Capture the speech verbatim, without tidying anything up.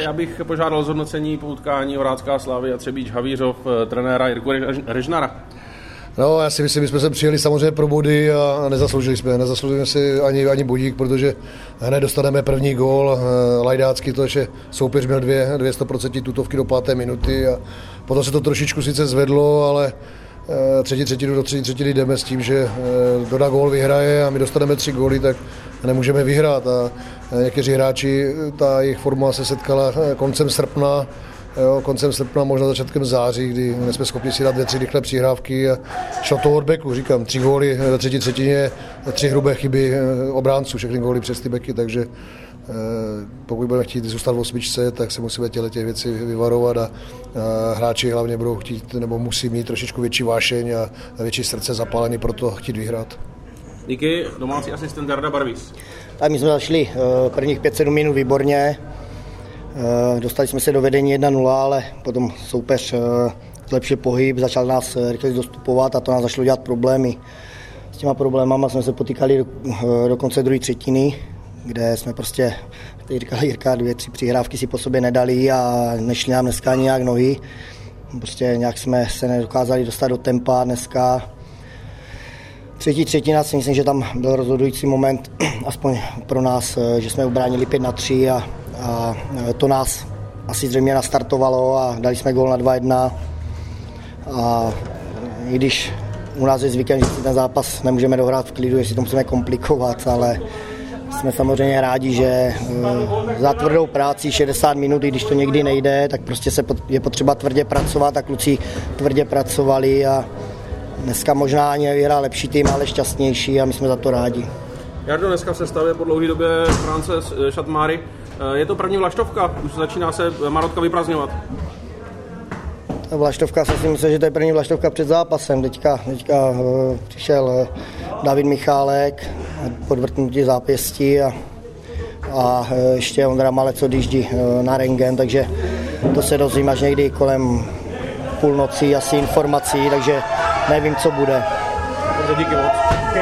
Já bych požádal zhodnocení po utkání Horácká Slavia Třebíč Havířov trenéra Jirku Režnara. No, já si myslím, že jsme sem přijeli samozřejmě pro body a nezasloužili jsme. Nezasloužili si ani, ani bodík, protože hned dostaneme první gól. Lajdácký, to je soupeř měl dvě, dvě sto procent tutovky do páté minuty a potom se to trošičku sice zvedlo, ale třetí třetinu do třetí třetiny jdeme s tím, že Doda gól vyhraje a my dostaneme tři góly, tak nemůžeme vyhrát. A někteří hráči, ta jejich forma se setkala koncem srpna, Jo, koncem srpna, možná začátkem září, kdy jsme schopni si dát dvě, tři rychlé přihrávky a šlo to od beku, říkám, tři góly ve třetí třetině, tři hrubé chyby obránců, všechny góly přes ty beky, takže pokud budeme chtít zůstat v osmičce, tak se musíme těle těch věcí vyvarovat a hráči hlavně budou chtít, nebo musí mít trošičku větší vášeň a větší srdce zapálený pro to chtít vyhrát. Díky, domácí asistent Jarda Barvis. Tak my jsme začali prvních pět sedm minut výborně. Dostali jsme se do vedení jedna nula, ale potom soupeř zlepšil pohyb, začal nás rychle dostupovat a to nás začalo dělat problémy. S těma problémama jsme se potýkali do, do konce druhé třetiny, kde jsme prostě, jak říkal Jirka, dvě, tři přihrávky si po sobě nedali a nešli nám dneska ani nějak nohy. Prostě nějak jsme se nedokázali dostat do tempa dneska. Třetí třetina si myslím, že tam byl rozhodující moment, aspoň pro nás, že jsme ubránili pět na tři a a to nás asi zřejmě nastartovalo a dali jsme gól na dva jedna. A i když u nás je zvykem, že si ten zápas nemůžeme dohrát v klidu, jestli to musíme komplikovat, ale jsme samozřejmě rádi, že za tvrdou práci šedesát minut, i když to někdy nejde, tak prostě se je potřeba tvrdě pracovat a kluci tvrdě pracovali a dneska možná ani nevyhrál lepší tým, ale šťastnější a my jsme za to rádi. Jardo, dneska v sestavě po dlouhé době France Šatmáry. Je to první vlaštovka, už začíná se Marotka vyprazňovat. Vlaštovka, si myslím, že to je první vlaštovka před zápasem. Teďka, teďka uh, přišel uh, David Michálek, podvrtnutí zápěstí a, a uh, ještě Ondra Malec odjíždí uh, na rentgen, takže to se dozvím až někdy kolem půlnoci asi informací, takže nevím, co bude. Dobře, díky moc.